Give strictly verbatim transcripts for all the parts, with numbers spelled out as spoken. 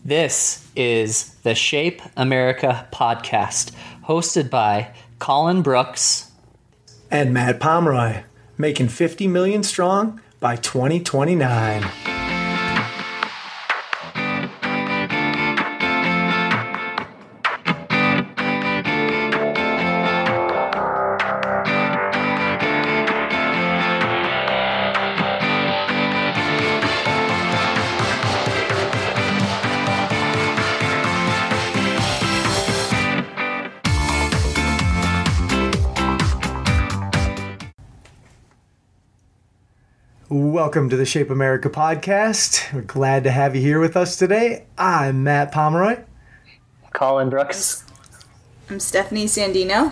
This is the Shape America podcast, hosted by Colin Brooks and Matt Pomeroy, making fifty million strong by twenty twenty-nine. Welcome to the Shape America podcast. We're glad to have you here with us today. I'm Matt Pomeroy. Colin Brooks. I'm Stephanie Sandino.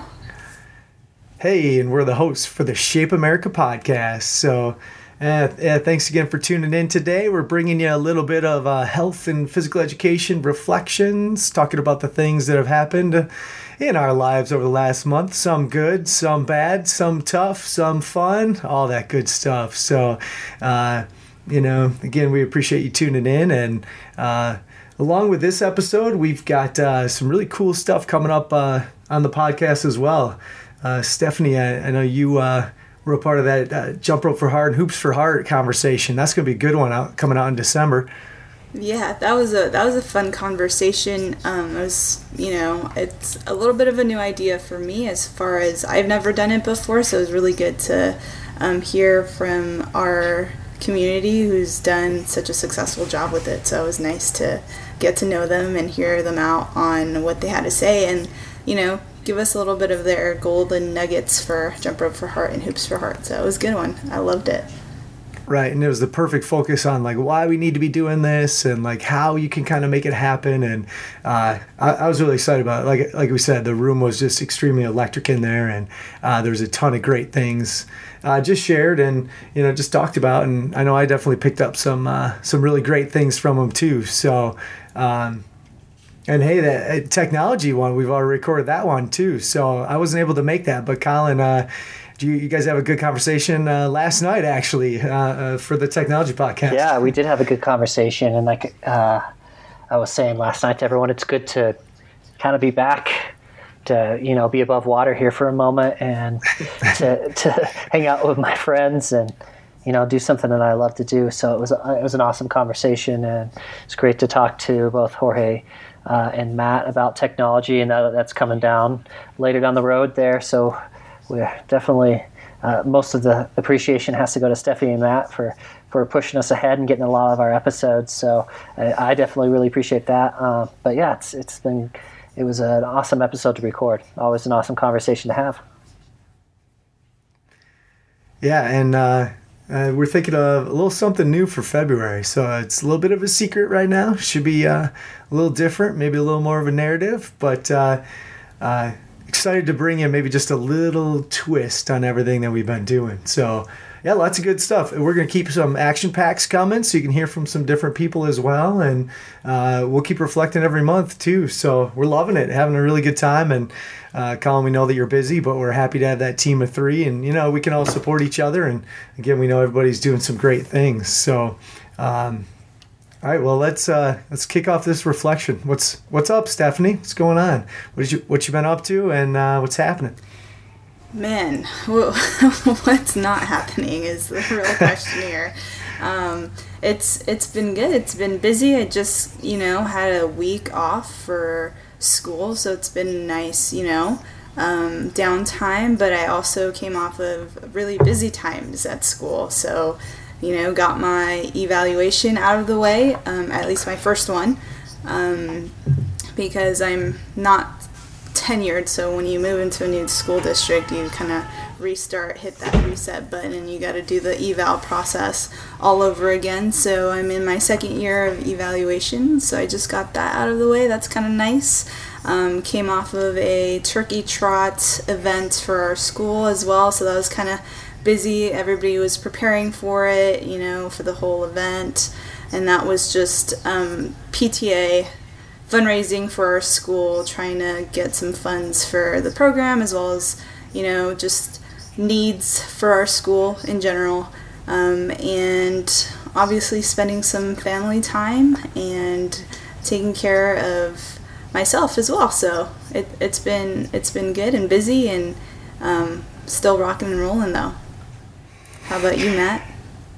Hey, and we're the hosts for the Shape America podcast. So uh, uh, thanks again for tuning in today. We're bringing you a little bit of uh, health and physical education reflections, talking about the things that have happened in our lives over the last month. Some good, some bad, some tough, some fun, all that good stuff. So, uh, you know, again, we appreciate you tuning in. And uh, along with this episode, we've got uh, some really cool stuff coming up uh, on the podcast as well. Uh, Stephanie, I, I know you uh, were a part of that uh, Jump Rope for Heart and Hoops for Heart conversation. That's going to be a good one out, coming out in December. Yeah, that was a that was a fun conversation. Um, it was, you know, it's a little bit of a new idea for me as far as I've never done it before, so it was really good to um, hear from our community who's done such a successful job with it. So it was nice to get to know them and hear them out on what they had to say and, you know, give us a little bit of their golden nuggets for Jump Rope for Heart and Hoops for Heart. So it was a good one. I loved it. Right, and it was the perfect focus on like why we need to be doing this and like how you can kind of make it happen. And uh, I, I was really excited about it. Like like we said, the room was just extremely electric in there, and uh, there was a ton of great things uh, just shared and you know just talked about. And I know I definitely picked up some uh, some really great things from them too. So. Um, And hey, that technology one, we've already recorded that one too. So I wasn't able to make that, but Colin, uh, do you, you guys have a good conversation uh, last night actually uh, uh, for the technology podcast? Yeah, we did have a good conversation, and like uh, I was saying last night to everyone, it's good to kind of be back, to you know be above water here for a moment, and to to hang out with my friends and you know do something that I love to do. So it was it was an awesome conversation, and it's great to talk to both Jorge Uh, and Matt about technology, and that that's coming down later down the road there. So we're definitely, uh, most of the appreciation has to go to Stephanie and Matt for, for pushing us ahead and getting a lot of our episodes. So I, I definitely really appreciate that. Uh, but yeah, it's it's been, it was an awesome episode to record. Always an awesome conversation to have. Yeah, and uh, uh, we're thinking of a little something new for February. So it's a little bit of a secret right now. Should be uh, a little different, maybe a little more of a narrative, but uh, uh, excited to bring in maybe just a little twist on everything that we've been doing. So yeah, lots of good stuff. We're going to keep some action packs coming so you can hear from some different people as well. And uh, we'll keep reflecting every month too. So we're loving it, having a really good time. And uh, Colin, we know that you're busy, but we're happy to have that team of three. And, you know, we can all support each other. And again, we know everybody's doing some great things. So, um, all right, well, let's uh, let's kick off this reflection. What's what's up, Stephanie? What's going on? What did you what you been up to, and uh, what's happening? Man, what's not happening is the real question here. Um, it's it's been good. It's been busy. I just you know had a week off for school, so it's been nice, you know, um, downtime. But I also came off of really busy times at school, so. You know, got my evaluation out of the way, um, at least my first one, um, because I'm not tenured. So when you move into a new school district, you kind of restart, hit that reset button, and you got to do the eval process all over again. So I'm in my second year of evaluation, so I just got that out of the way. That's kind of nice. Um, came off of a turkey trot event for our school as well, so that was kind of busy. Everybody was preparing for it, you know, for the whole event, and that was just um, P T A fundraising for our school, trying to get some funds for the program as well as, you know, just needs for our school in general, um, and obviously spending some family time and taking care of myself as well. So it, it's been it's been good and busy, and um, still rocking and rolling though. How about you, Matt?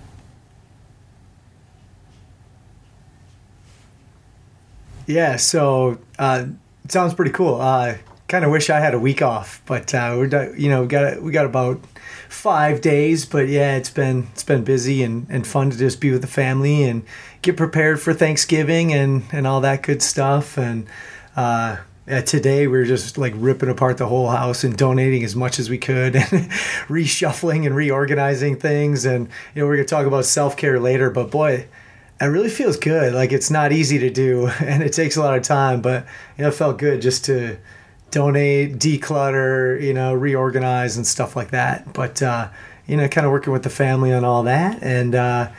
Yeah, so uh, it sounds pretty cool. Uh, kind of wish I had a week off, but uh, we're do- you know we got we got about five days. But yeah, it's been it's been busy and, and fun to just be with the family and get prepared for Thanksgiving and, and all that good stuff. And uh, yeah, today we were just like ripping apart the whole house and donating as much as we could and reshuffling and reorganizing things. And you know we're gonna talk about self-care later, but boy, it really feels good. Like, it's not easy to do and it takes a lot of time, but you know, it felt good just to donate, declutter, you know, reorganize and stuff like that. But, uh, you know, kind of working with the family on all that. And, uh,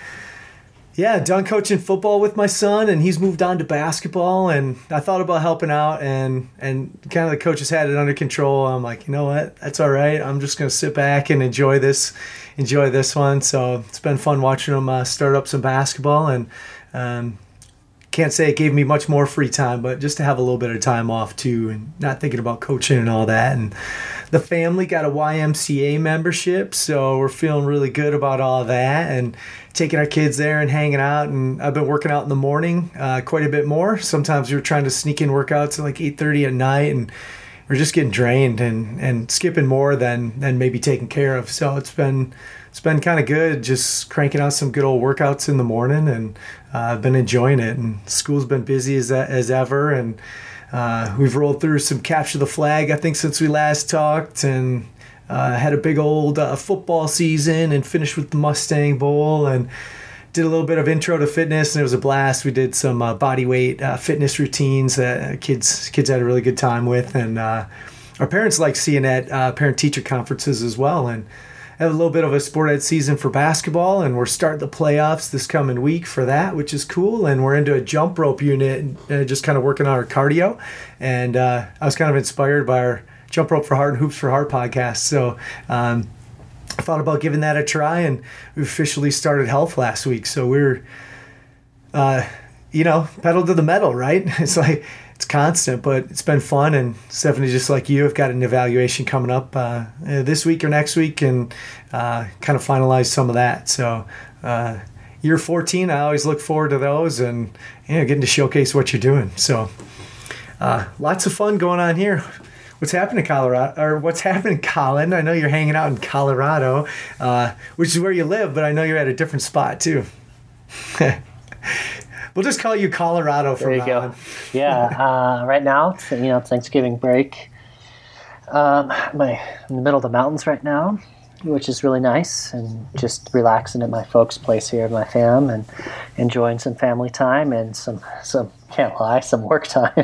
yeah, done coaching football with my son, and he's moved on to basketball. And I thought about helping out, and, and kind of the coaches had it under control. I'm like, you know what? That's all right. I'm just going to sit back and enjoy this, enjoy this one. So it's been fun watching them uh, start up some basketball. And um, can't say it gave me much more free time, but just to have a little bit of time off too, and not thinking about coaching and all that. And the family got a Y M C A membership, so we're feeling really good about all that and taking our kids there and hanging out. And I've been working out in the morning uh, quite a bit more. Sometimes we're trying to sneak in workouts at like eight thirty at night, and we're just getting drained and, and skipping more than, than maybe taking care of. So it's been it's been kind of good just cranking out some good old workouts in the morning, and uh, I've been enjoying it. And school's been busy as as ever, and uh, we've rolled through some capture the flag, I think, since we last talked, and uh, had a big old uh, football season and finished with the Mustang Bowl, and did a little bit of intro to fitness, and it was a blast. We did some uh, body weight uh, fitness routines that kids kids had a really good time with, and uh, our parents like seeing at uh, parent-teacher conferences as well. And have a little bit of a sport ed season for basketball, and we're starting the playoffs this coming week for that, which is cool. And we're into a jump rope unit and uh, just kind of working on our cardio. And uh, I was kind of inspired by our Jump Rope for Heart and Hoops for Heart podcast. So um, I thought about giving that a try, and we officially started health last week. So we're, uh, you know, pedal to the metal, right? It's like, it's constant, but it's been fun. And Stephanie, just like you, have got an evaluation coming up uh, this week or next week, and uh, kind of finalize some of that. So uh, year fourteen, I always look forward to those, and you know, getting to showcase what you're doing. So uh, lots of fun going on here. What's happening in Colorado, or what's happening, Colin? I know you're hanging out in Colorado, uh, which is where you live, but I know you're at a different spot too. We'll just call you Colorado from there you now go. on. Yeah, uh, right now, it's, you know, Thanksgiving break. Um, my in the middle of the mountains right now, which is really nice, and just relaxing at my folks' place here, my fam, and enjoying some family time and some some can't lie, some work time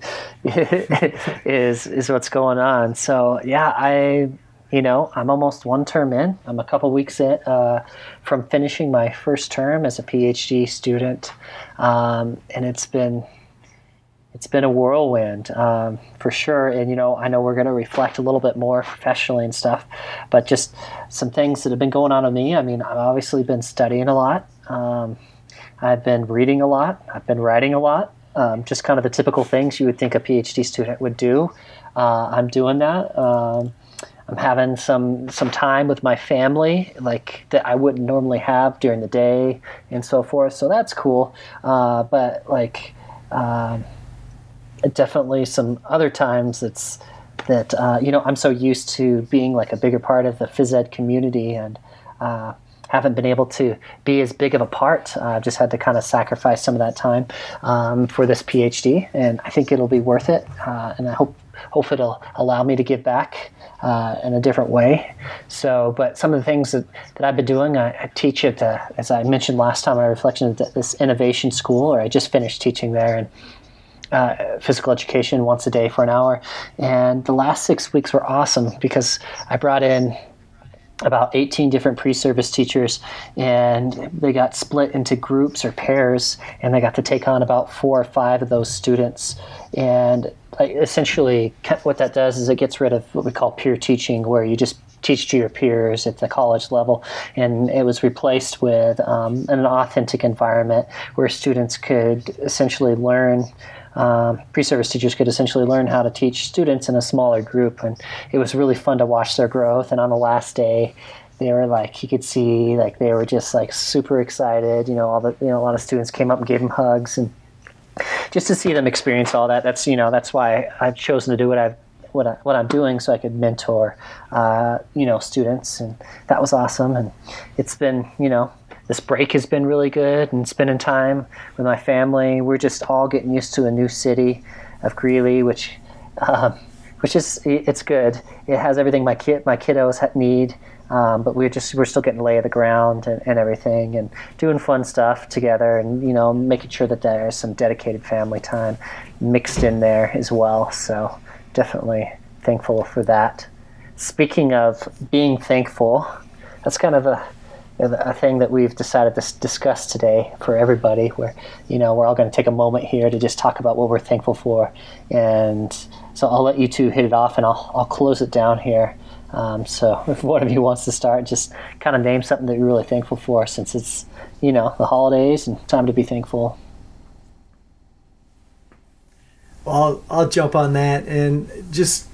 is is what's going on. So yeah, I. You know, I'm almost one term in. I'm a couple weeks in uh, from finishing my first term as a PhD student, um, and it's been it's been a whirlwind um, for sure. And you know, I know we're going to reflect a little bit more professionally and stuff, but just some things that have been going on with me. I mean, I've obviously been studying a lot. Um, I've been reading a lot. I've been writing a lot. Um, just kind of the typical things you would think a PhD student would do. Uh, I'm doing that. Um, I'm having some some time with my family, like that I wouldn't normally have during the day and so forth. So that's cool. Uh, but like, um, definitely some other times that's that uh, you know, I'm so used to being like a bigger part of the phys ed community, and uh, haven't been able to be as big of a part. I've uh, just had to kind of sacrifice some of that time um, for this PhD, and I think it'll be worth it. Uh, and I hope hope it'll allow me to give back uh, in a different way. So, but some of the things that, that I've been doing, I, I teach at, the, as I mentioned last time, my reflection at this innovation school, or I just finished teaching there, and uh, physical education once a day for an hour. And the last six weeks were awesome because I brought in about eighteen different pre-service teachers, and they got split into groups or pairs, and they got to take on about four or five of those students. And like, essentially what that does is it gets rid of what we call peer teaching, where you just teach to your peers at the college level, and it was replaced with um, an authentic environment where students could essentially learn. Um, pre-service teachers could essentially learn how to teach students in a smaller group, and it was really fun to watch their growth. And on the last day, they were like, you could see like they were just like super excited. You know, all the you know a lot of students came up and gave them hugs, and just to see them experience all that. That's you know that's why I've chosen to do what I've what I, what I'm doing, so I could mentor uh, you know students, and that was awesome. And it's been you know. This break has been really good, and spending time with my family. We're just all getting used to a new city of Greeley, which, um, which is it's good. It has everything my kid my kiddos need, um, but we're just we're still getting lay of the ground and, and everything, and doing fun stuff together, and you know making sure that there's some dedicated family time mixed in there as well. So definitely thankful for that. Speaking of being thankful, that's kind of a a thing that we've decided to discuss today for everybody, where you know we're all going to take a moment here to just talk about what we're thankful for. And so I'll let you two hit it off, and I'll I'll close it down here. Um, so if one of you wants to start, just kind of name something that you're really thankful for, since it's you know the holidays and time to be thankful. Well, I'll, I'll jump on that, and just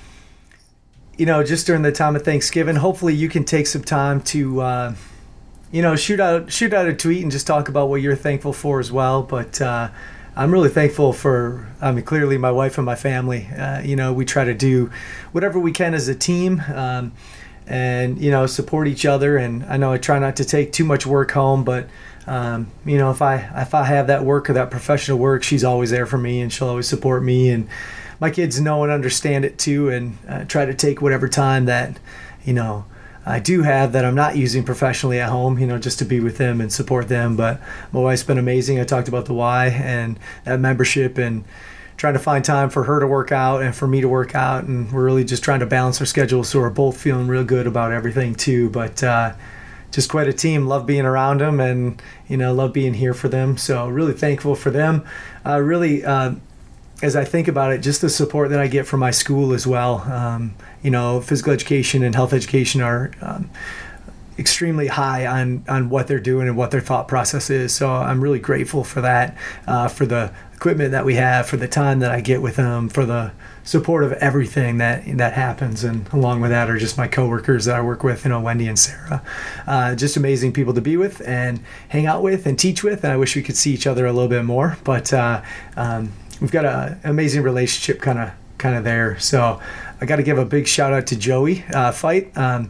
you know just during the time of Thanksgiving, hopefully you can take some time to. Uh, You know, shoot out shoot out a tweet and just talk about what you're thankful for as well. But uh, I'm really thankful for, I mean, clearly my wife and my family. Uh, you know, we try to do whatever we can as a team um, and, you know, support each other. And I know I try not to take too much work home, but, um, you know, if I if I have that work or that professional work, she's always there for me, and she'll always support me. And my kids know and understand it too, and uh, try to take whatever time that, you know, I do have that I'm not using professionally at home, you know, just to be with them and support them. But my wife's been amazing. I talked about the Y and that membership, and trying to find time for her to work out and for me to work out. And we're really just trying to balance our schedules, so we're both feeling real good about everything too. But uh, just quite a team. Love being around them, and, you know, love being here for them. So really thankful for them. Uh, really, uh, as I think about it, just the support that I get from my school as well. Um, you know, physical education and health education are um, extremely high on, on what they're doing and what their thought process is. So I'm really grateful for that, uh, for the equipment that we have, for the time that I get with them, for the support of everything that that happens. And along with that are just my coworkers that I work with, you know, Wendy and Sarah. Uh, just amazing people to be with and hang out with and teach with. And I wish we could see each other a little bit more. But uh, um, we've got an amazing relationship kind of kind of there. So I got to give a big shout out to Joey uh, Fight. Um,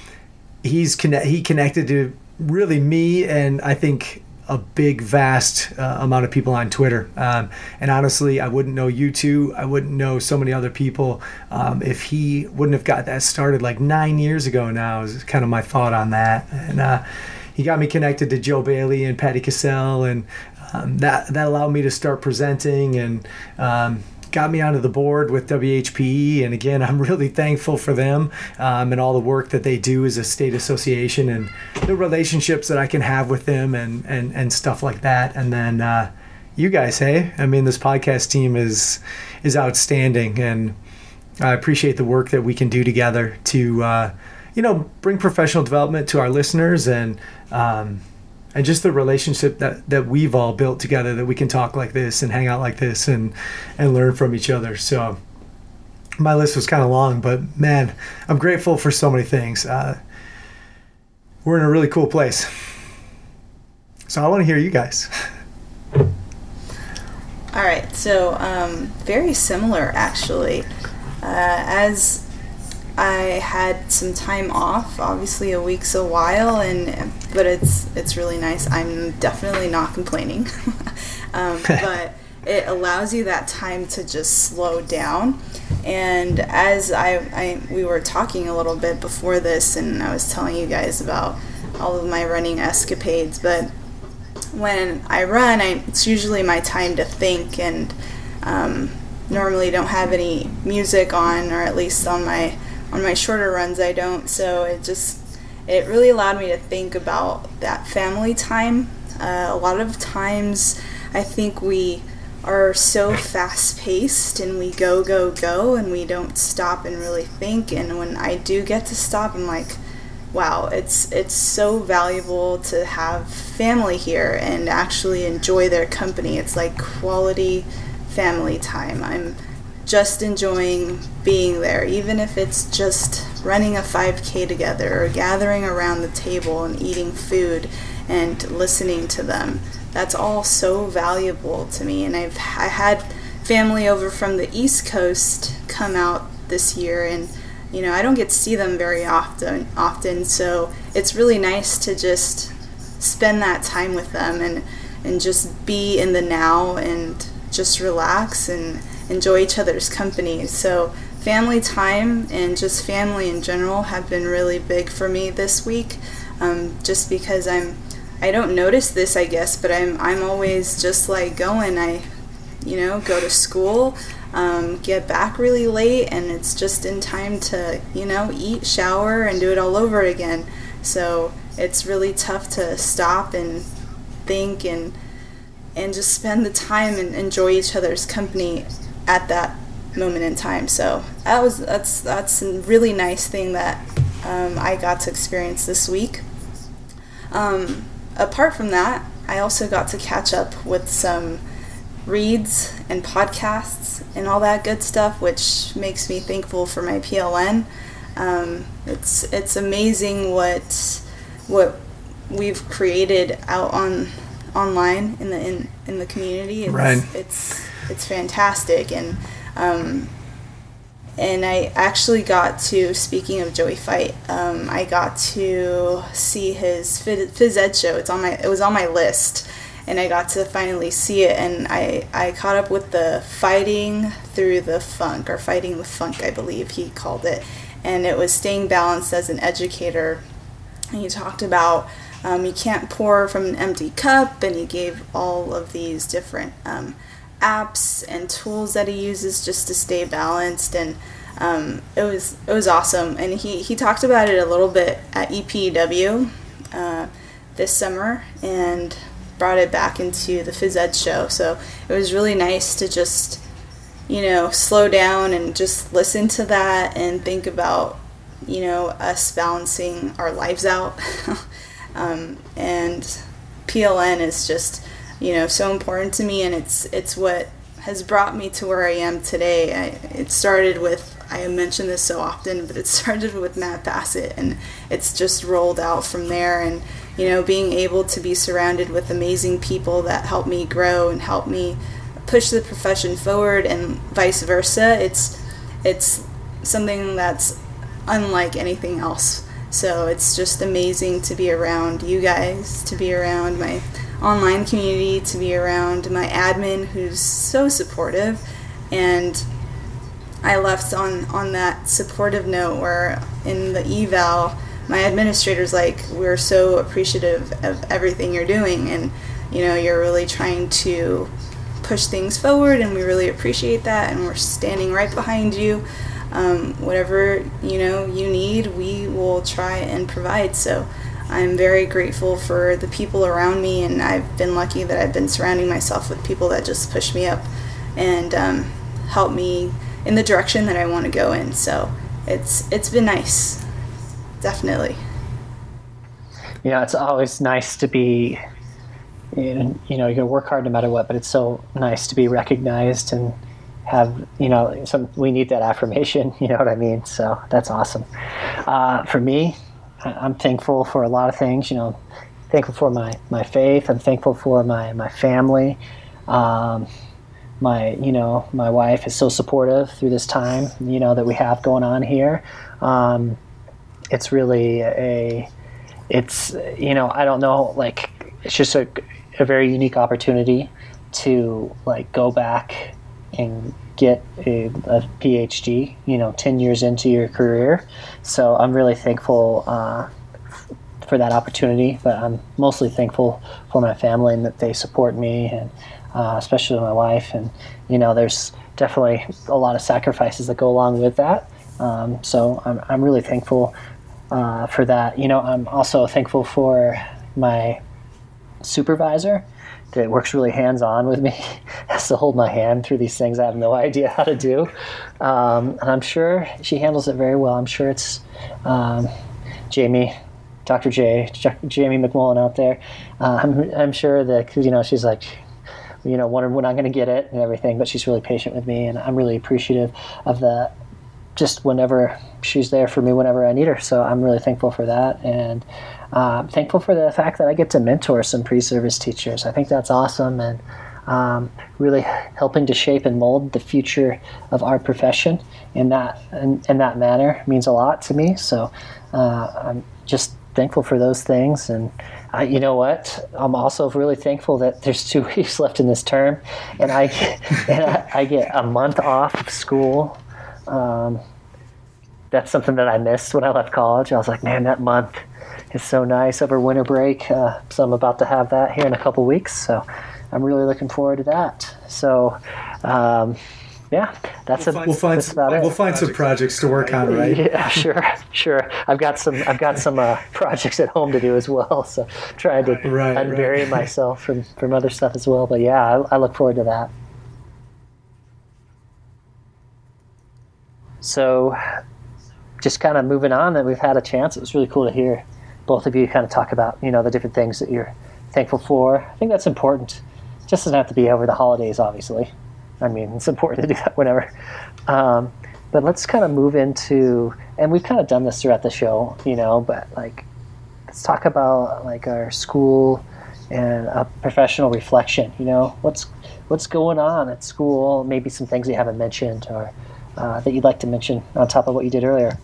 he's connect he connected to really me, and I think a big vast uh, amount of people on Twitter. Um, and honestly, I wouldn't know you two. I wouldn't know so many other people um, if he wouldn't have got that started like nine years ago now, is kind of my thought on that. And uh, he got me connected to Joe Bailey and Patty Cassell, and um, that, that allowed me to start presenting, and um, got me onto the board with W H P E. And again, I'm really thankful for them um, and all the work that they do as a state association, and the relationships that I can have with them, and, and, and stuff like that. And then uh, you guys, hey, I mean, this podcast team is is outstanding, and I appreciate the work that we can do together to, uh, you know, bring professional development to our listeners, and um, and just the relationship that, that we've all built together, that we can talk like this and hang out like this and, and learn from each other. So my list was kind of long, but man, I'm grateful for so many things. Uh, we're in a really cool place. So I want to hear you guys. All right. So um, very similar, actually. Uh, as I had some time off. Obviously, a week's a while, and but it's it's really nice. I'm definitely not complaining, um, but it allows you that time to just slow down. And as I, I we were talking a little bit before this, and I was telling you guys about all of my running escapades. But when I run, I, it's usually my time to think, and um, normally don't have any music on, or at least on my on my shorter runs I don't. So it just it really allowed me to think about that family time. Uh, a lot of times I think we are so fast paced, and we go, go, go, and we don't stop and really think. And when I do get to stop, I'm like, wow, it's it's so valuable to have family here and actually enjoy their company. It's like quality family time. I'm just enjoying being there, even if it's just running a five K together or gathering around the table and eating food and listening to them. That's all so valuable to me. And I've I had family over from the East Coast come out this year, and you know, I don't get to see them very often often so it's really nice to just spend that time with them and and just be in the now and just relax and enjoy each other's company. So family time and just family in general have been really big for me this week, um, just because I'm I don't notice this, I guess, but I'm I'm always just like going. I, you know, go to school, um, get back really late, and it's just in time to, you know, eat, shower, and do it all over again. So it's really tough to stop and think and and just spend the time and enjoy each other's company at that moment in time. So that was that's that's a really nice thing that um, I got to experience this week. Um, apart from that, I also got to catch up with some reads and podcasts and all that good stuff, which makes me thankful for my P L N. Um, it's it's amazing what what we've created out on online in the in, in the community. It's, right. It's it's fantastic, and um, and I actually got to, speaking of Joey Fight, um, I got to see his phys ed show. It's on my it was on my list, and I got to finally see it, and I, I caught up with the Fighting Through the Funk, or Fighting with Funk, I believe he called it, and it was staying balanced as an educator. And he talked about um, you can't pour from an empty cup, and he gave all of these different um, apps and tools that he uses just to stay balanced, and um, it was it was awesome. And he, he talked about it a little bit at E P E W uh, this summer, and brought it back into the phys ed show. So it was really nice to just, you know, slow down and just listen to that and think about, you know, us balancing our lives out. um, and P L N is just, you know, so important to me, and it's it's what has brought me to where I am today. I, it started with, I mention this so often, but it started with Matt Bassett, and it's just rolled out from there. And you know, being able to be surrounded with amazing people that help me grow and help me push the profession forward, and vice versa, it's it's something that's unlike anything else. So it's just amazing to be around you guys, to be around my online community, to be around my admin who's so supportive. And I left on, on that supportive note where in the eval, my administrator's like, we're so appreciative of everything you're doing, and you know, you're really trying to push things forward, and we really appreciate that, and we're standing right behind you. Um, whatever, you know, you need, we will try and provide. So I'm very grateful for the people around me, and I've been lucky that I've been surrounding myself with people that just push me up and um, help me in the direction that I want to go in. So it's it's been nice, definitely. You know, it's always nice to be, you know, you're going to work hard no matter what, but it's so nice to be recognized and have, you know, some, we need that affirmation, you know what I mean? So that's awesome. Uh, for me, I'm thankful for a lot of things, you know, thankful for my, my faith. I'm thankful for my, my family. Um, my, you know, my wife is so supportive through this time, you know, that we have going on here. Um, it's really a, it's, you know, I don't know, like, it's just a, a very unique opportunity to like go back and get a, a PhD, you know, ten years into your career. So I'm really thankful uh, for that opportunity, but I'm mostly thankful for my family and that they support me, and uh, especially my wife. And, you know, there's definitely a lot of sacrifices that go along with that. Um, so I'm, I'm really thankful uh, for that. You know, I'm also thankful for my supervisor that works really hands-on with me, has to hold my hand through these things I have no idea how to do. Um, and I'm sure she handles it very well. I'm sure it's um, Jamie, Doctor J, Jamie McMullen out there. Uh, I'm, I'm sure that, you know, she's like, you know, wondering when I'm going to get it and everything, but she's really patient with me, and I'm really appreciative of the, just whenever she's there for me whenever I need her. So I'm really thankful for that. And uh, I'm thankful for the fact that I get to mentor some pre-service teachers. I think that's awesome, and um, really helping to shape and mold the future of our profession in that in, in that manner means a lot to me. So uh, I'm just thankful for those things. And I, you know what? I'm also really thankful that there's two weeks left in this term, and I and I, I get a month off of school. Um, that's something that I missed when I left college. I was like, man, that month is so nice over winter break. Uh, so I'm about to have that here in a couple weeks. So I'm really looking forward to that. So, um, yeah, that's we'll a, find, we'll find that's some, about it. We'll find some projects to work on, right? Yeah, sure, sure. I've got some, I've got some uh, projects at home to do as well. So trying to right, unbury right. myself from, from other stuff as well. But yeah, I, I look forward to that. So just kind of moving on, that we've had a chance. It was really cool to hear both of you kind of talk about, you know, the different things that you're thankful for. I think that's important. It just doesn't have to be over the holidays, obviously. I mean, it's important to do that whenever. Um, but let's kind of move into, and we've kind of done this throughout the show, you know, but like, let's talk about like our school and a professional reflection, you know, what's, what's going on at school, maybe some things you haven't mentioned or uh, that you'd like to mention on top of what you did earlier.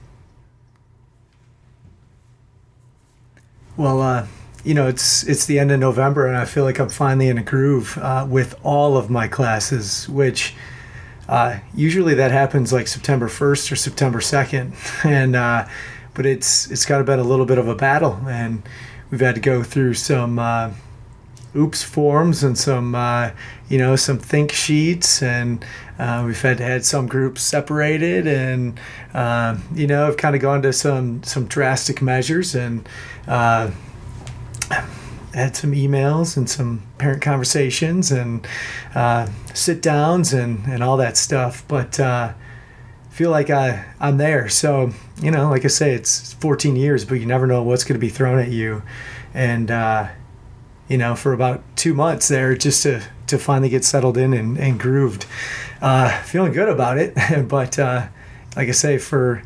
Well, uh, you know, it's it's the end of November, and I feel like I'm finally in a groove uh, with all of my classes, which uh, usually that happens like September first or September second, and uh, but it's it's got to been a little bit of a battle, and we've had to go through some uh, oops forms and some uh, you know some think sheets, and uh, we've had to had some groups separated, and uh, you know I've kind of gone to some some drastic measures, and uh, had some emails and some parent conversations and uh, sit downs and, and all that stuff. But uh, I feel like I, I'm there. So, you know, like I say, it's fourteen years, but you never know what's going to be thrown at you. And, uh, you know, for about two months there, just to, to finally get settled in and, and grooved. Uh, feeling good about it. But uh, like I say, for...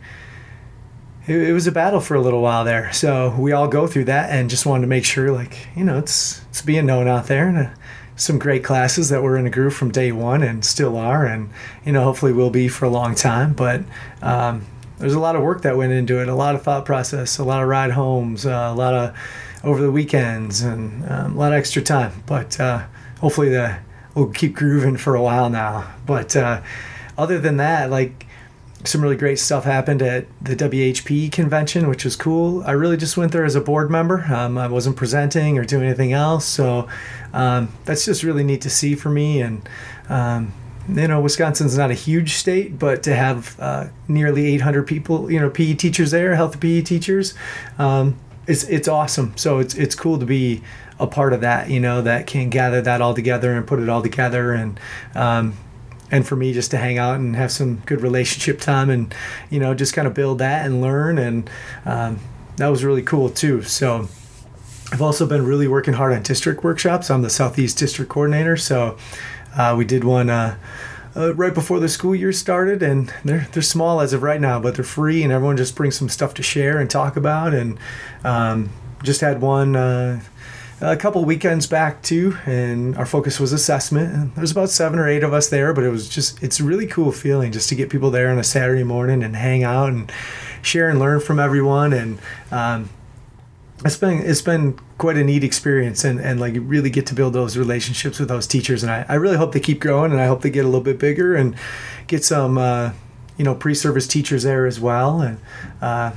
it was a battle for a little while there. So we all go through that, and just wanted to make sure, like, you know, it's it's being known out there, and uh, some great classes that were in a groove from day one and still are, and, you know, hopefully will be for a long time. But um, there's a lot of work that went into it, a lot of thought process, a lot of ride homes, uh, a lot of over the weekends, and um, a lot of extra time. But uh, hopefully the, we'll keep grooving for a while now. But uh, other than that, like, some really great stuff happened at the W H P convention, which was cool. I really just went there as a board member. Um, I wasn't presenting or doing anything else. So um, that's just really neat to see for me. And, um, you know, Wisconsin's not a huge state, but to have uh, nearly eight hundred people, you know, P E teachers there, healthy P E teachers, um, it's it's awesome. So it's it's cool to be a part of that, you know, that can gather that all together and put it all together. And, um, and for me just to hang out and have some good relationship time and, you know, just kind of build that and learn. And um, that was really cool too. So I've also been really working hard on district workshops. I'm the Southeast District Coordinator. So uh, we did one uh, uh, right before the school year started, and they're they're small as of right now, but they're free, and everyone just brings some stuff to share and talk about. And um, just had one uh, a couple weekends back too, and our focus was assessment. And there's about seven or eight of us there, but it was just, it's a really cool feeling just to get people there on a Saturday morning and hang out and share and learn from everyone. And um, it's been it's been quite a neat experience, and, and like really get to build those relationships with those teachers. And I, I really hope they keep growing, and I hope they get a little bit bigger and get some uh, you know pre-service teachers there as well. And uh,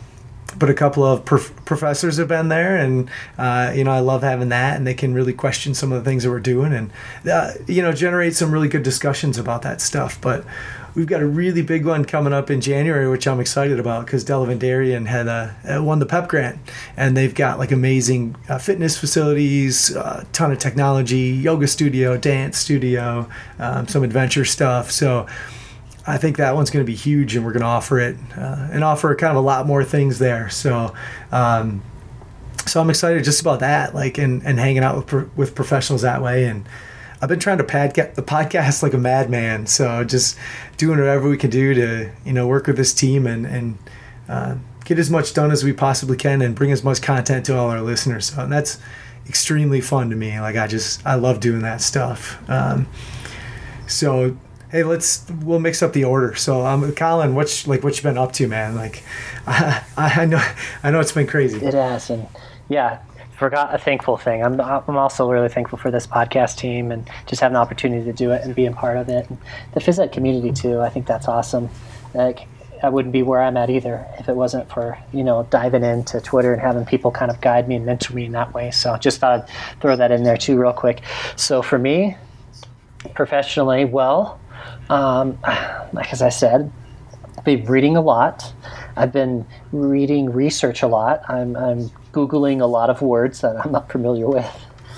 but a couple of prof- professors have been there, and uh, you know, I love having that, and they can really question some of the things that we're doing, and uh, you know, generate some really good discussions about that stuff. But we've got a really big one coming up in January, which I'm excited about, because Delavan Darien had uh, won the PEP grant, and they've got like amazing uh, fitness facilities, a uh, ton of technology, yoga studio, dance studio, um, some adventure stuff. So I think that one's going to be huge, and we're going to offer it uh, and offer kind of a lot more things there. So, um, so I'm excited just about that, like, and, and hanging out with pro- with professionals that way. And I've been trying to podca- the podcast like a madman. So just doing whatever we can do to, you know, work with this team and and uh, get as much done as we possibly can, and bring as much content to all our listeners. So and that's extremely fun to me. Like I just I love doing that stuff. Um, so. Hey, let's we'll mix up the order. So, um, Colin, what's like what you been up to, man? Like, I, I know I know it's been crazy. It has, and yeah, forgot a thankful thing. I'm I'm also really thankful for this podcast team and just having the opportunity to do it and being part of it. And the phys ed community too. I think that's awesome. Like, I wouldn't be where I'm at either if it wasn't for, you know, diving into Twitter and having people kind of guide me and mentor me in that way. So, just thought I'd throw that in there too, real quick. So for me, professionally, well. Um, like as I said, I've been reading a lot. I've been reading research a lot. I'm, I'm Googling a lot of words that I'm not familiar with.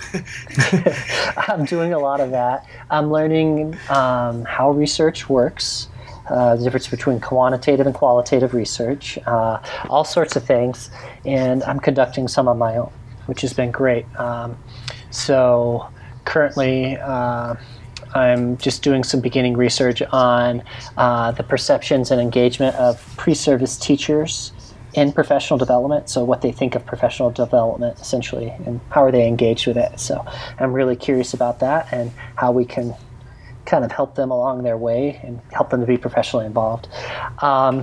I'm doing a lot of that. I'm learning um, how research works, uh, the difference between quantitative and qualitative research, uh, all sorts of things. And I'm conducting some on my own, which has been great. Um, so currently, uh, I'm just doing some beginning research on uh, the perceptions and engagement of pre-service teachers in professional development, so what they think of professional development, essentially, and how are they engaged with it. So I'm really curious about that and how we can kind of help them along their way and help them to be professionally involved. Um,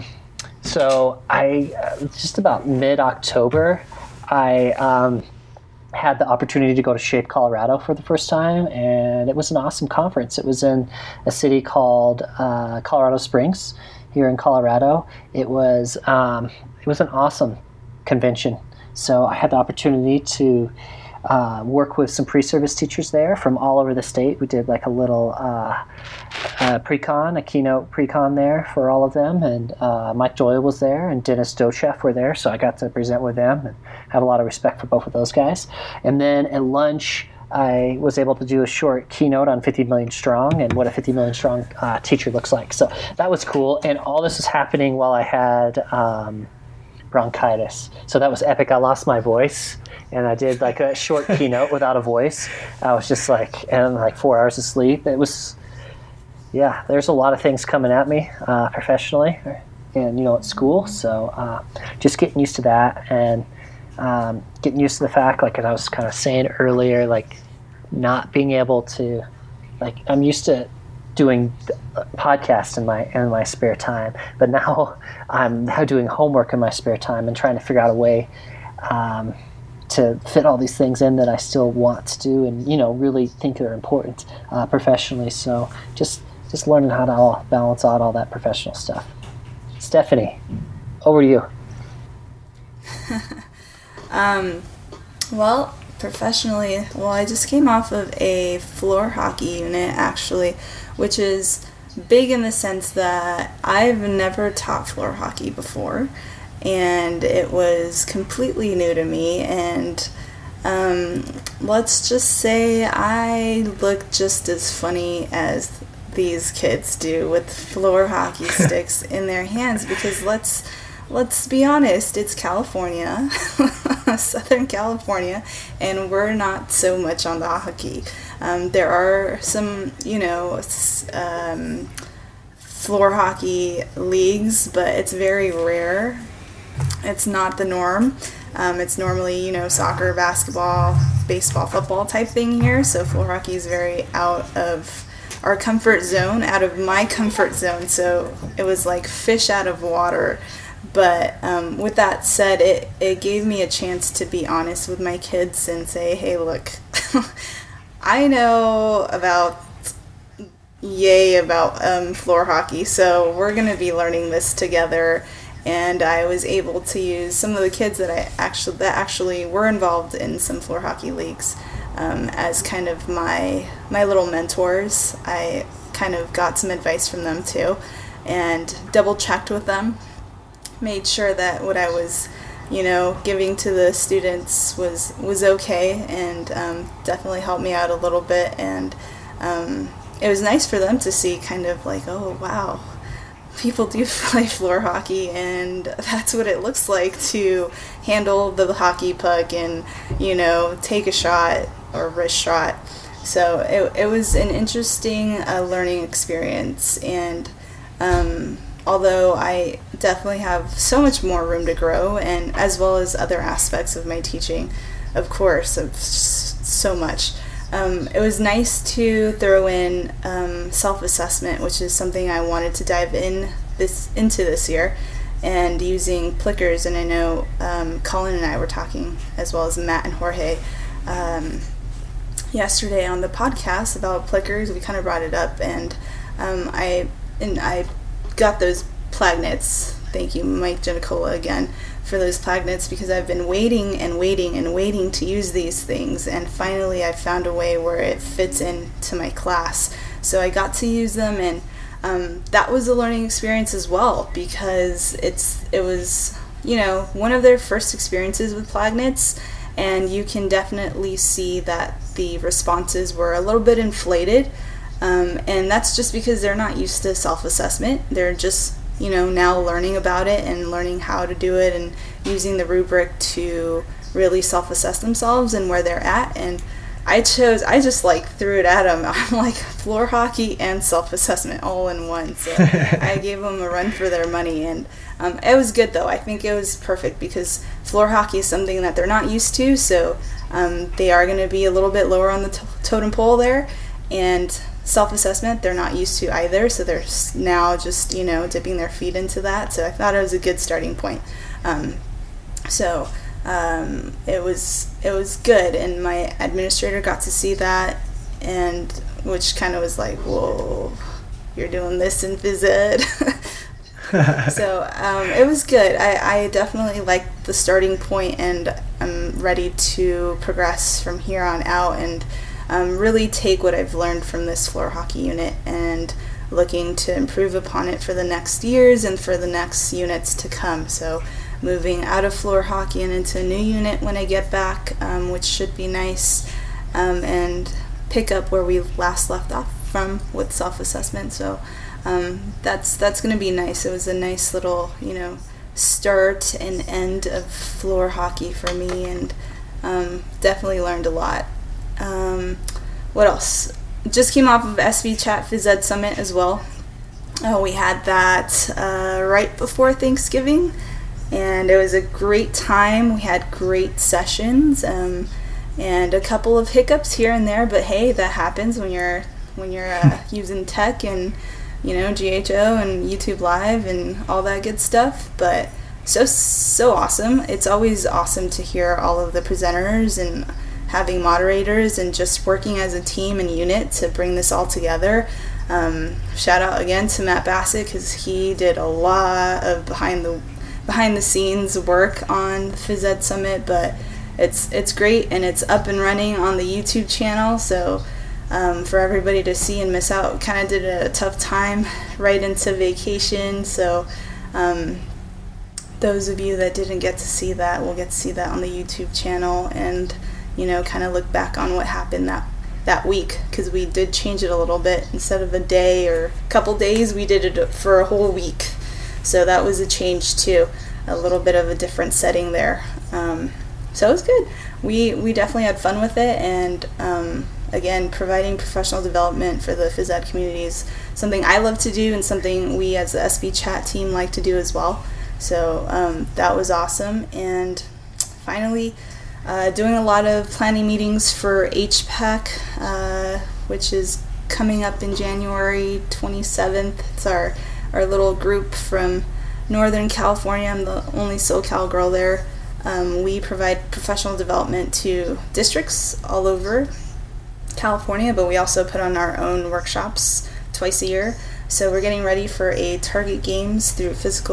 so I, uh, just about mid-October, I... Um, had the opportunity to go to Shape, Colorado for the first time, and it was an awesome conference. It was in a city called uh, Colorado Springs here in Colorado. It was um, it was an awesome convention. So I had the opportunity to uh, work with some pre-service teachers there from all over the state. We did like a little uh, uh, pre-con, a keynote pre-con there for all of them, and uh, Mike Doyle was there, and Dennis Dochef were there, so I got to present with them and have a lot of respect for both of those guys. And then at lunch, I was able to do a short keynote on fifty million Strong and what a fifty million Strong uh, teacher looks like. So that was cool, and all this was happening while I had um, bronchitis. So that was epic. I lost my voice, and I did like a short keynote without a voice. I was just like, and like four hours of sleep. It was, yeah, there's a lot of things coming at me uh, professionally and, you know, at school. So uh, just getting used to that, and um, getting used to the fact, like I was kind of saying earlier, like not being able to, like I'm used to doing podcasts in my in my spare time, but now I'm now doing homework in my spare time and trying to figure out a way um, to fit all these things in that I still want to do and, you know, really think are important uh, professionally. So just just learning how to all balance out all that professional stuff. Stephanie, over to you. um, well, professionally, well, I just came off of a floor hockey unit, actually, which is big in the sense that I've never taught floor hockey before, and it was completely new to me, and um, let's just say I look just as funny as these kids do with floor hockey sticks in their hands, because let's let's be honest, it's California, Southern California, and we're not so much on the hockey. Um, there are some, you know, um, floor hockey leagues, but it's very rare. It's not the norm. Um, it's normally, you know, soccer, basketball, baseball, football type thing here. So floor hockey is very out of our comfort zone, out of my comfort zone. So it was like fish out of water. But um, with that said, it, it gave me a chance to be honest with my kids and say, hey, look, I know about yay about um, floor hockey, so we're going to be learning this together. and I was able to use some of the kids that I actually that actually were involved in some floor hockey leagues um, as kind of my my little mentors. I kind of got some advice from them too, and double checked with them, made sure that what I was, you know, giving to the students was was okay, and um, definitely helped me out a little bit. And um, it was nice for them to see kind of like, oh wow, people do play floor hockey, and that's what it looks like to handle the hockey puck and, you know, take a shot or wrist shot. So it, it was an interesting uh, learning experience, and um, although I definitely have so much more room to grow, and as well as other aspects of my teaching, of course, of so much. Um, it was nice to throw in um, self-assessment, which is something I wanted to dive in this into this year, and using Plickers. And I know um, Colin and I were talking, as well as Matt and Jorge, um, yesterday on the podcast about Plickers. We kind of brought it up, and um, I and I got those Plagnets. Thank you, Mike Genicola, again, for those Plagnets, because I've been waiting and waiting and waiting to use these things, and finally I found a way where it fits into my class. So I got to use them, and um, that was a learning experience as well, because it's it was, you know, one of their first experiences with Plagnets, and you can definitely see that the responses were a little bit inflated, um, and that's just because they're not used to self-assessment. They're just, you know, now learning about it and learning how to do it, and using the rubric to really self-assess themselves and where they're at. And I chose, I just like threw it at them. I'm like, floor hockey and self-assessment all in one. So I gave them a run for their money, and um, it was good though. I think it was perfect, because floor hockey is something that they're not used to, so um, they are going to be a little bit lower on the t- totem pole there, and self-assessment they're not used to either, so they're now just, you know, dipping their feet into that. So I thought it was a good starting point. Um, so um, it was it was good, and my administrator got to see that, and which kind of was like, whoa, you're doing this in phys ed. So um, it was good. I, I definitely liked the starting point, and I'm ready to progress from here on out, and Um, really take what I've learned from this floor hockey unit and looking to improve upon it for the next years and for the next units to come. So moving out of floor hockey and into a new unit when I get back, um, which should be nice, um, and pick up where we last left off from with self-assessment. So um, that's that's going to be nice. It was a nice little, you know, start and end of floor hockey for me, and um, definitely learned a lot. Um, what else? Just came off of S V Chat Phys Ed Summit as well. Uh, we had that uh, right before Thanksgiving, and it was a great time. We had great sessions, um, and a couple of hiccups here and there, but hey, that happens when you're when you're uh, using tech and, you know, G H O and YouTube Live and all that good stuff. But so so awesome. It's always awesome to hear all of the presenters and having moderators and just working as a team and unit to bring this all together. Um, shout out again to Matt Bassett, because he did a lot of behind the behind the scenes work on the Phys Ed Summit, but it's it's great, and it's up and running on the YouTube channel, so um, for everybody to see and miss out. Kind of did a tough time right into vacation, so um, those of you that didn't get to see that will get to see that on the YouTube channel, and, you know, kind of look back on what happened that that week, because we did change it a little bit. Instead of a day or a couple days, we did it for a whole week. So that was a change too, a little bit of a different setting there. Um, so it was good. We we definitely had fun with it, and um, again, providing professional development for the phys ed community is something I love to do, and something we as the S B Chat team like to do as well. So um, that was awesome. And finally, Uh, doing a lot of planning meetings for H PAC, uh, which is coming up in January twenty-seventh. It's our, our little group from Northern California. I'm the only SoCal girl there. Um, we provide professional development to districts all over California, but we also put on our own workshops twice a year. So we're getting ready for a Target Games through physical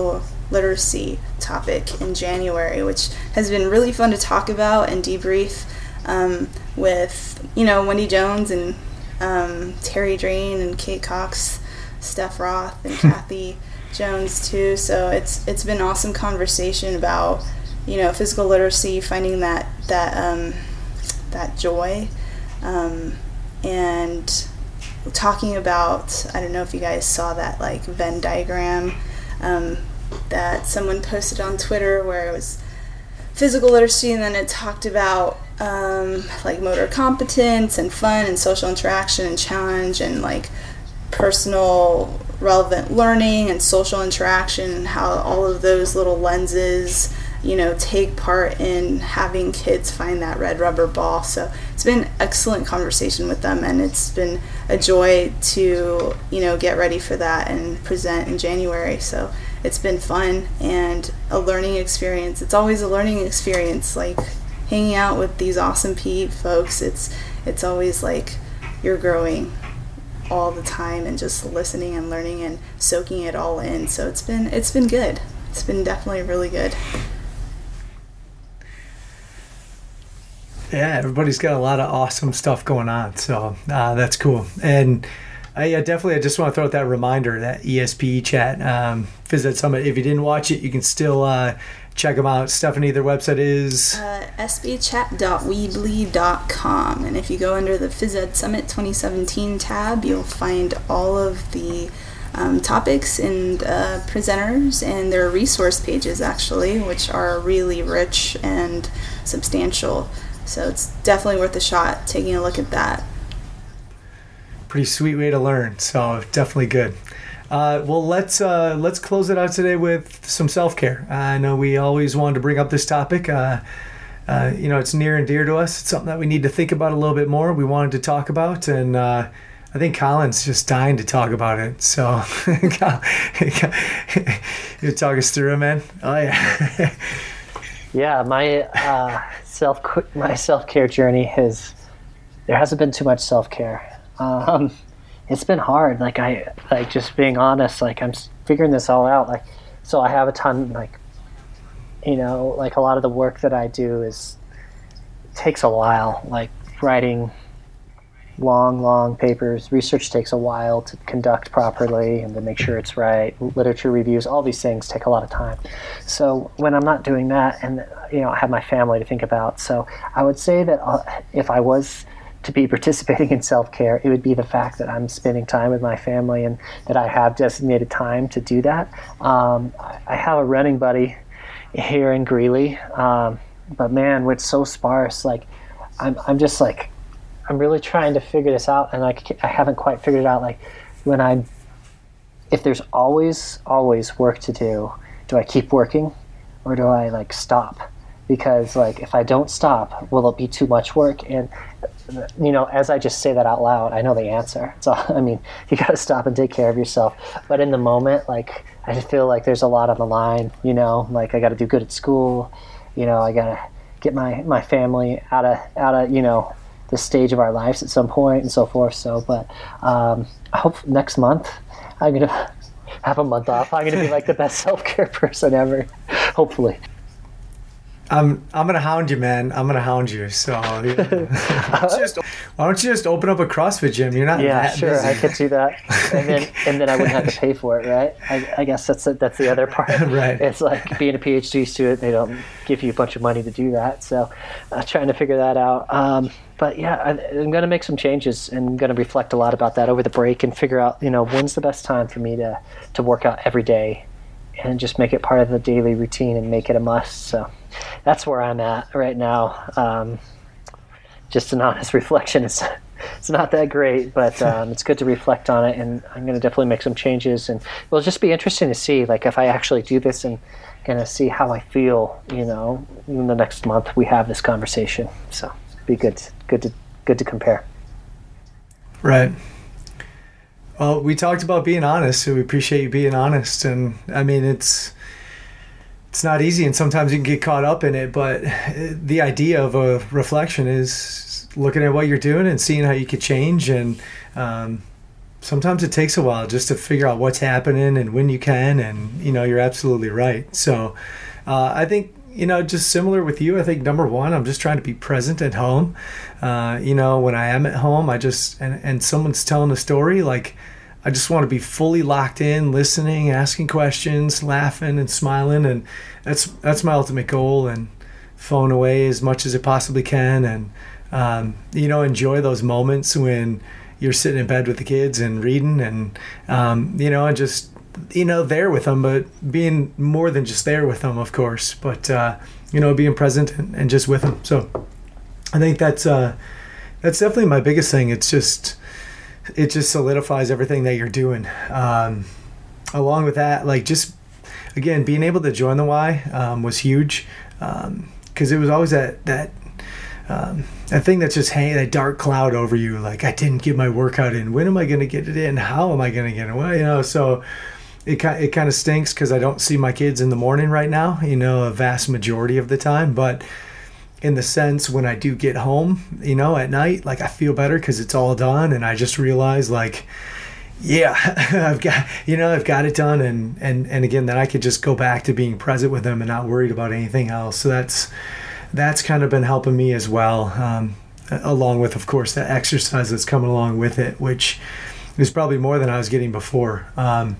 literacy topic in January, which has been really fun to talk about and debrief um, with, you know, Wendy Jones and um, Terry Drain and Kate Cox, Steph Roth and Kathy Jones too. So it's it's been awesome conversation about, you know, physical literacy, finding that that um, that joy, um, and talking about, I don't know if you guys saw that like Venn diagram um, that someone posted on Twitter where it was physical literacy and then it talked about um, like motor competence and fun and social interaction and challenge and like personal relevant learning and social interaction, and how all of those little lenses, you know, take part in having kids find that red rubber ball. So it's been excellent conversation with them, and it's been a joy to, you know, get ready for that and present in January. So it's been fun and a learning experience. It's always a learning experience, like hanging out with these awesome P E folks. It's it's always like you're growing all the time and just listening and learning and soaking it all in. So it's been it's been good. It's been definitely really good. Yeah, everybody's got a lot of awesome stuff going on, so uh, that's cool. And I yeah, definitely, I just want to throw out that reminder, that E S P E chat, um, Phys Ed Summit. If you didn't watch it, you can still uh, check them out. Stephanie, their website is? Uh, s b chat dot weebly dot com. And if you go under the Phys Ed Summit twenty seventeen tab, you'll find all of the um, topics and uh, presenters and their resource pages, actually, which are really rich and substantial. So it's definitely worth a shot taking a look at that. Pretty sweet way to learn, so definitely good. Uh, well, let's uh, let's close it out today with some self-care. I know we always wanted to bring up this topic. Uh, uh, you know, it's near and dear to us. It's something that we need to think about a little bit more. We wanted to talk about, and uh, I think Colin's just dying to talk about it. So, you talk us through it, man. Oh yeah. Yeah, my uh, self my self-care journey has, there hasn't been too much self-care. Um, it's been hard. Like I like just being honest. Like I'm figuring this all out. Like so, I have a ton. Like you know, like a lot of the work that I do is takes a while. Like writing long, long papers. Research takes a while to conduct properly and to make sure it's right. Literature reviews, all these things take a lot of time. So when I'm not doing that, and you know, I have my family to think about. So I would say that if I was to be participating in self-care, it would be the fact that I'm spending time with my family and that I have designated time to do that. Um, I have a running buddy here in Greeley, um, but man, it's so sparse. Like I'm, I'm just like, I'm really trying to figure this out, and I, I haven't quite figured it out. Like when I, if there's always, always work to do, do I keep working or do I like stop? Because like if I don't stop, will it be too much work? And you know, as I just say that out loud, I know the answer. So I mean, you got to stop and take care of yourself. But in the moment, like I just feel like there's a lot on the line. You know, like I got to do good at school. You know, I got to get my my family out of out of you know. the stage of our lives at some point and so forth. So, but um, I hope next month I'm going to have a month off. I'm going to be like the best self-care person ever, hopefully. I'm I'm gonna hound you, man. I'm gonna hound you. So yeah. just, why don't you just open up a CrossFit gym? You're not yeah, that sure. busy. I could do that, and then and then I wouldn't have to pay for it, right? I, I guess that's that's the other part. Right. It's like being a PhD student; they don't give you a bunch of money to do that. So, uh, trying to figure that out. Um, but yeah, I, I'm going to make some changes and I'm going to reflect a lot about that over the break and figure out, you know, when's the best time for me to to work out every day, and just make it part of the daily routine and make it a must. So. That's where I'm at right now. Um, just an honest reflection. It's, it's not that great, but um, it's good to reflect on it, and I'm going to definitely make some changes. And it'll just be interesting to see, like, if I actually do this and going to see how I feel, you know, in the next month we have this conversation. So it'll be good, good to good to compare. Right. Well, we talked about being honest, so we appreciate you being honest. And I mean, it's. It's not easy, and sometimes you can get caught up in it, but the idea of a reflection is looking at what you're doing and seeing how you could change and um, sometimes it takes a while just to figure out what's happening and when you can. And, you know, you're absolutely right. So uh, I think, you know, just similar with you, I think number one, I'm just trying to be present at home. Uh, you know, when I am at home, I just, and, and someone's telling a story, like, I just want to be fully locked in, listening, asking questions, laughing and smiling. And that's, that's my ultimate goal. And phone away as much as it possibly can. And, um, you know, enjoy those moments when you're sitting in bed with the kids and reading and, um, you know, and just, you know, there with them, but being more than just there with them, of course, but, uh, you know, being present and, and just with them. So I think that's, uh, that's definitely my biggest thing. It's just, it just solidifies everything that you're doing. Um, along with that, like just, again, being able to join the Y, um, was huge. Um, cause it was always that, that, Um, that thing that's just hanging, that dark cloud over you, like I didn't get my workout in. When am I going to get it in? How am I going to get it? Well, you know, so it kind it kind of stinks because I don't see my kids in the morning right now, you know, a vast majority of the time. But in the sense when I do get home, you know, at night, like I feel better because it's all done, and I just realize like, yeah, I've got, you know, I've got it done, and and and again, then I could just go back to being present with them and not worried about anything else. So that's. That's kind of been helping me as well, um, along with, of course, that exercise that's coming along with it, which is probably more than I was getting before. Um,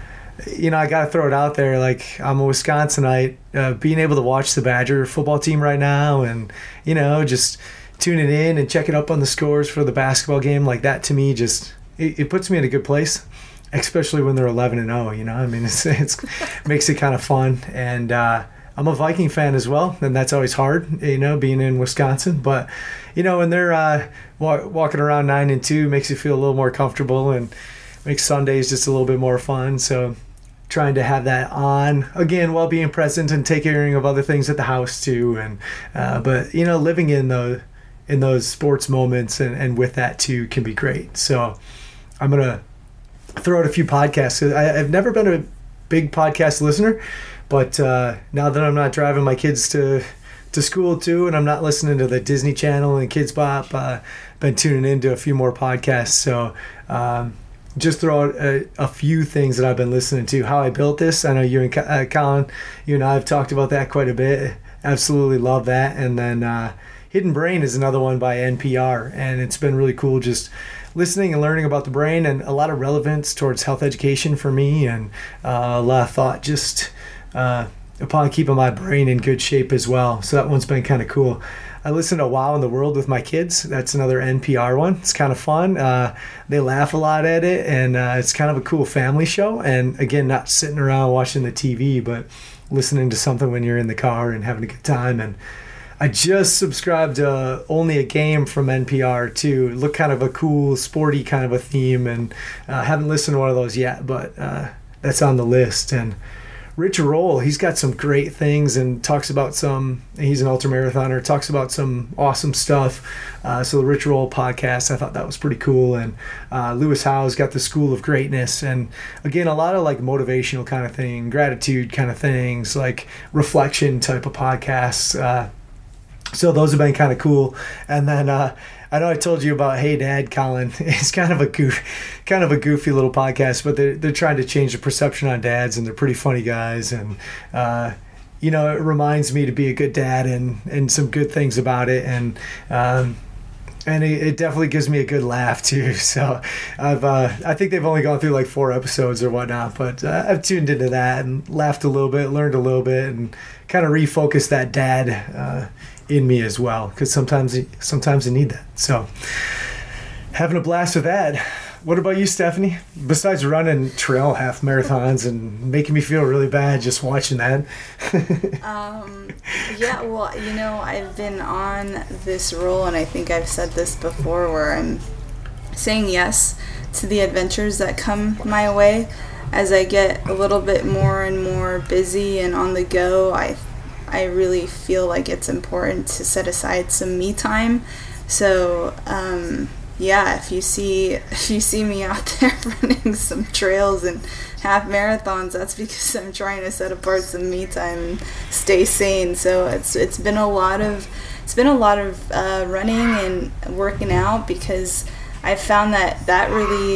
you know, I got to throw it out there. Like, I'm a Wisconsinite, uh, being able to watch the Badger football team right now and, you know, just tuning in and checking up on the scores for the basketball game, like that to me just, it, it puts me in a good place, especially when they're eleven and oh, you know, I mean, it's, it's makes it kind of fun. And, uh, I'm a Viking fan as well, and that's always hard, you know, being in Wisconsin. But, you know, when they're uh, wa- walking around nine and two, makes you feel a little more comfortable and makes Sundays just a little bit more fun. So trying to have that on, again, while being present and taking care of other things at the house too. And uh, but, you know, living in the in those sports moments and, and with that too can be great. So I'm going to throw out a few podcasts. I, I've never been a big podcast listener. But uh, now that I'm not driving my kids to to school too, and I'm not listening to the Disney Channel and Kids Bop, uh, been tuning into a few more podcasts. So um, just throw out a, a few things that I've been listening to. How I Built This. I know you and uh, Colin, you and I have talked about that quite a bit. Absolutely love that. And then uh, Hidden Brain is another one by N P R, and it's been really cool just listening and learning about the brain, and a lot of relevance towards health education for me, and uh, a lot of thought just uh, upon keeping my brain in good shape as well. So that one's been kind of cool. I listen to Wow in the World with my kids. That's another N P R one. It's kind of fun. Uh, they laugh a lot at it, and uh, it's kind of a cool family show. And again, not sitting around watching the T V, but listening to something when you're in the car and having a good time. And I just subscribed to Only a Game from N P R too. Look, kind of a cool, sporty kind of a theme, and I uh, haven't listened to one of those yet, but uh, that's on the list. And Rich Roll, he's got some great things and talks about some, he's an ultramarathoner, talks about some awesome stuff. Uh, so the Rich Roll podcast, I thought that was pretty cool. And uh, Lewis Howe's got the School of Greatness. And again, a lot of like motivational kind of thing, gratitude kind of things, like reflection type of podcasts. Uh, so those have been kind of cool. And then uh, I know I told you about Hey Dad, Colin. It's kind of a goof, kind of a goofy little podcast, but they're they're trying to change the perception on dads, and they're pretty funny guys. And uh, you know, it reminds me to be a good dad, and, and some good things about it, and um, and it, it definitely gives me a good laugh too. So I've uh, I think they've only gone through like four episodes or whatnot, but uh, I've tuned into that and laughed a little bit, learned a little bit, and kind of refocused that dad Uh, in me as well, because sometimes sometimes I need that. So having a blast with that. What about you, Stephanie? Besides running trail half marathons and making me feel really bad just watching that. um, yeah, well, you know, I've been on this roll, and I think I've said this before, where I'm saying yes to the adventures that come my way. As I get a little bit more and more busy and on the go, I I really feel like it's important to set aside some me time. So, um, yeah, if you see if you see me out there running some trails and half marathons, that's because I'm trying to set apart some me time and stay sane. So it's it's been a lot of it's been a lot of uh, running and working out, because I found that that really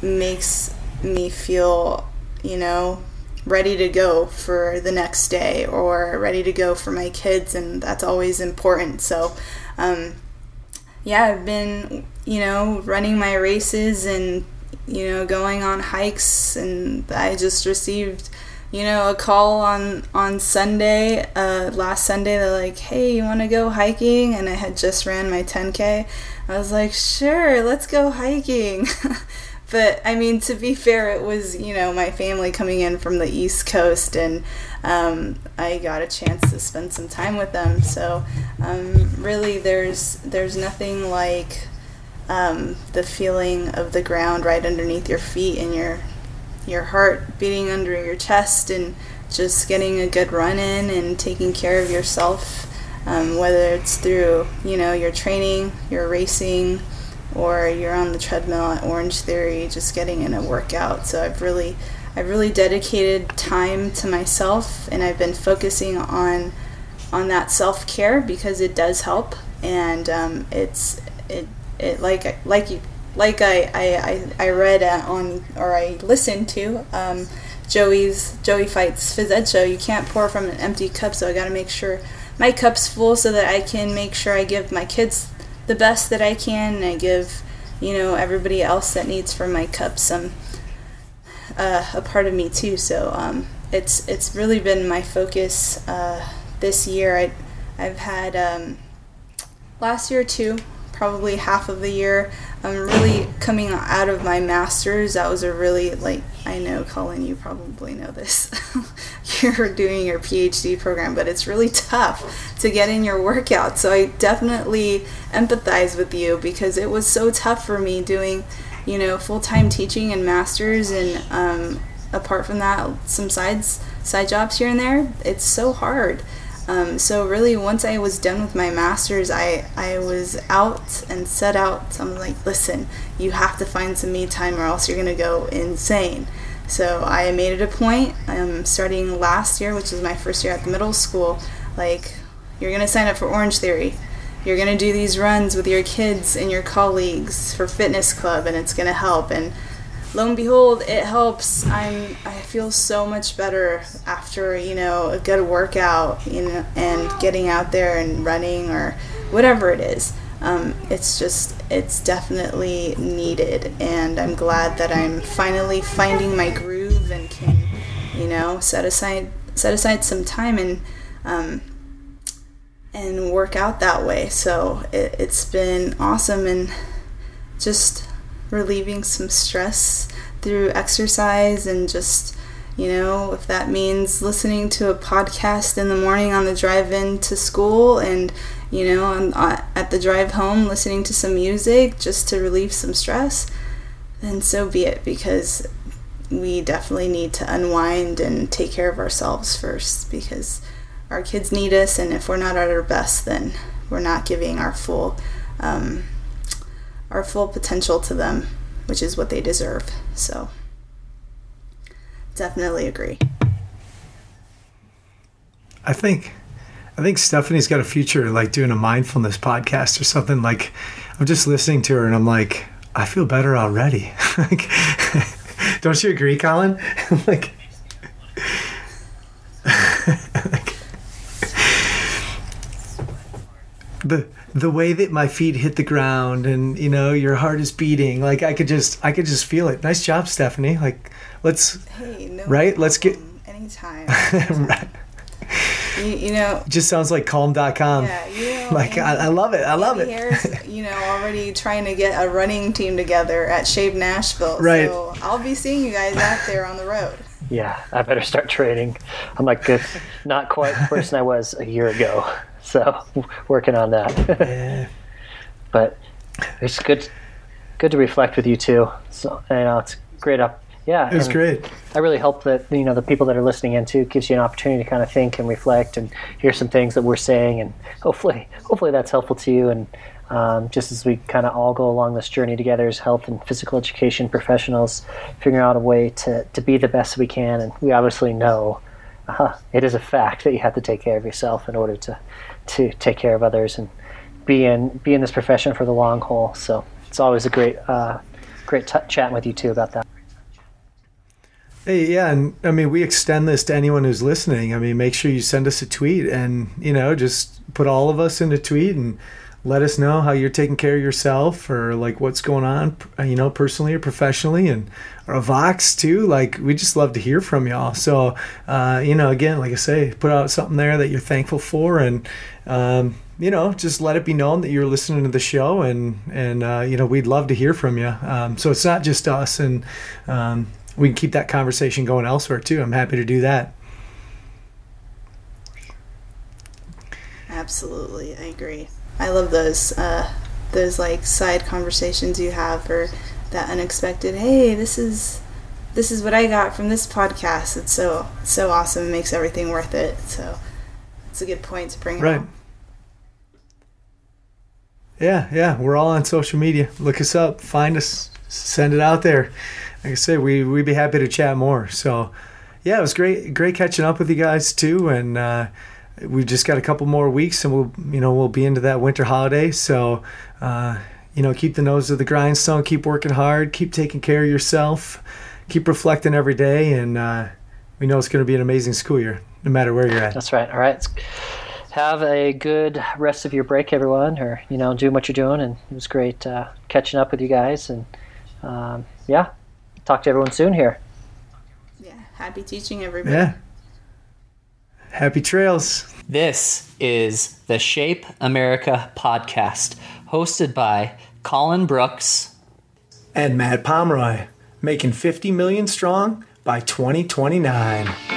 makes me feel, you know, ready to go for the next day or ready to go for my kids, and that's always important. So um, yeah, I've been, you know, running my races and, you know, going on hikes, and I just received, you know, a call on on Sunday, uh, last Sunday. They're like, hey, you want to go hiking? And I had just ran my ten K. I was like, sure, let's go hiking. But I mean, to be fair, it was, you know, my family coming in from the East Coast, and um, I got a chance to spend some time with them. So um, really, there's there's nothing like um, the feeling of the ground right underneath your feet and your your heart beating under your chest, and just getting a good run in and taking care of yourself, um, whether it's through, you know, your training, your racing, or you're on the treadmill at Orange Theory, just getting in a workout. So I've really, I've really dedicated time to myself, and I've been focusing on, on that self-care, because it does help, and um, it's, it, it like, like you, like I, I, I read on, or I listened to um, Joey's Joey Fights Phys Ed show. You can't pour from an empty cup, so I got to make sure my cup's full so that I can make sure I give my kids the best that I can, and I give, you know, everybody else that needs from my cup some uh, a part of me too. So um, it's it's really been my focus uh, this year. I I've had um, last year too, probably half of the year. I'm really coming out of my master's. That was a really, like, I know, Colin, you probably know this. You're doing your P H D program, but it's really tough to get in your workout. So I definitely empathize with you, because it was so tough for me doing, you know, full-time teaching and masters, and um, apart from that, some sides, side jobs here and there. It's so hard. Um, so really, once I was done with my master's, I, I was out and set out. So I'm like, listen, you have to find some me time, or else you're going to go insane. So I made it a point, um, starting last year, which was my first year at the middle school, like, you're going to sign up for Orange Theory. You're going to do these runs with your kids and your colleagues for fitness club, and it's going to help. And lo and behold, it helps. I'm I feel so much better after, you know, a good workout, you know, and getting out there and running or whatever it is. Um, it's just, it's definitely needed, and I'm glad that I'm finally finding my groove and can, you know, set aside set aside some time and um, and work out that way. So it, it's been awesome, and just relieving some stress through exercise, and just, you know, if that means listening to a podcast in the morning on the drive in to school, and, you know, I'm at the drive home listening to some music just to relieve some stress, then so be it, because we definitely need to unwind and take care of ourselves first, because our kids need us, and if we're not at our best, then we're not giving our full um, our full potential to them, which is what they deserve. So definitely agree. I think I think Stephanie's got a future, like doing a mindfulness podcast or something. Like, I'm just listening to her and I'm like, I feel better already. Like, don't you agree, Colin? like, like the the way that my feet hit the ground, and, you know, your heart is beating, like, I could just I could just feel it. Nice job, Stephanie. Like, let's hey, no right let's get anytime, anytime. Right. You, you know, just sounds like calm dot com. Yeah, you know, like I, I love it. I love Andy it. Harris, you know, already trying to get a running team together at Shave Nashville. Right. So I'll be seeing you guys out there on the road. Yeah, I better start training. I'm like good, not quite the person I was a year ago. So working on that. Yeah. But it's good, good to reflect with you too. So, you know, it's great up. Yeah, it was great. I really hope that, you know, the people that are listening in too, gives you an opportunity to kind of think and reflect and hear some things that we're saying, and hopefully, hopefully that's helpful to you. And um, just as we kind of all go along this journey together as health and physical education professionals, figuring out a way to to be the best we can. And we obviously know uh, it is a fact that you have to take care of yourself in order to to take care of others and be in be in this profession for the long haul. So it's always a great. Uh, great t- chatting with you too about that. Hey, yeah, and I mean, we extend this to anyone who's listening. I mean, make sure you send us a tweet and, you know, just put all of us in a tweet and let us know how you're taking care of yourself or like what's going on, you know, personally or professionally, and or a Vox too. Like, we just love to hear from y'all. So, uh, you know, again, like I say, put out something there that you're thankful for, and, um, you know, just let it be known that you're listening to the show, and, and uh, you know, we'd love to hear from you. Um, so it's not just us, and, um, we can keep that conversation going elsewhere too. I'm happy to do that. Absolutely, I agree. I love those uh, those like side conversations you have, or that unexpected. Hey, this is this is what I got from this podcast. It's so so awesome. It makes everything worth it. So it's a good point to bring it right. up. Yeah, yeah. We're all on social media. Look us up. Find us. Send it out there. Like I say, we, we'd be happy to chat more. So, yeah, it was great great catching up with you guys, too. And uh, we've just got a couple more weeks, and we'll, you know, we'll be into that winter holiday. So, uh, you know, keep the nose to the grindstone, keep working hard, keep taking care of yourself, keep reflecting every day, and uh, we know it's going to be an amazing school year, no matter where you're at. That's right. All right. Have a good rest of your break, everyone, or, you know, doing what you're doing. And it was great uh, catching up with you guys. And, um, yeah. Talk to everyone soon here. Yeah, happy teaching, everybody. Yeah. Happy trails. This is the Shape America podcast, hosted by Colin Brooks And Matt Pomeroy, making fifty million strong by twenty twenty-nine.